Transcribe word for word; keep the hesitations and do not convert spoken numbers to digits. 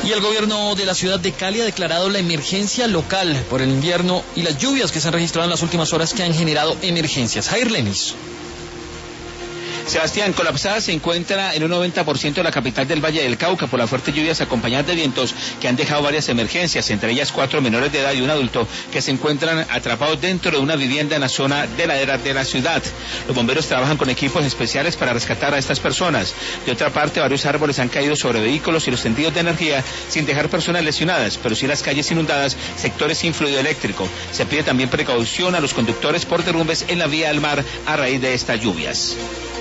Y el gobierno de la ciudad de Cali ha declarado la emergencia local por el invierno y las lluvias que se han registrado en las últimas horas que han generado emergencias. Jair Lenis. Sebastián, colapsada se encuentra en un noventa por ciento de la capital del Valle del Cauca por las fuertes lluvias acompañadas de vientos que han dejado varias emergencias, entre ellas cuatro menores de edad y un adulto que se encuentran atrapados dentro de una vivienda en la zona de ladera de la ciudad. Los bomberos trabajan con equipos especiales para rescatar a estas personas. De otra parte, varios árboles han caído sobre vehículos y los tendidos de energía sin dejar personas lesionadas, pero sí las calles inundadas, sectores sin fluido eléctrico. Se pide también precaución a los conductores por derrumbes en la vía al mar a raíz de estas lluvias.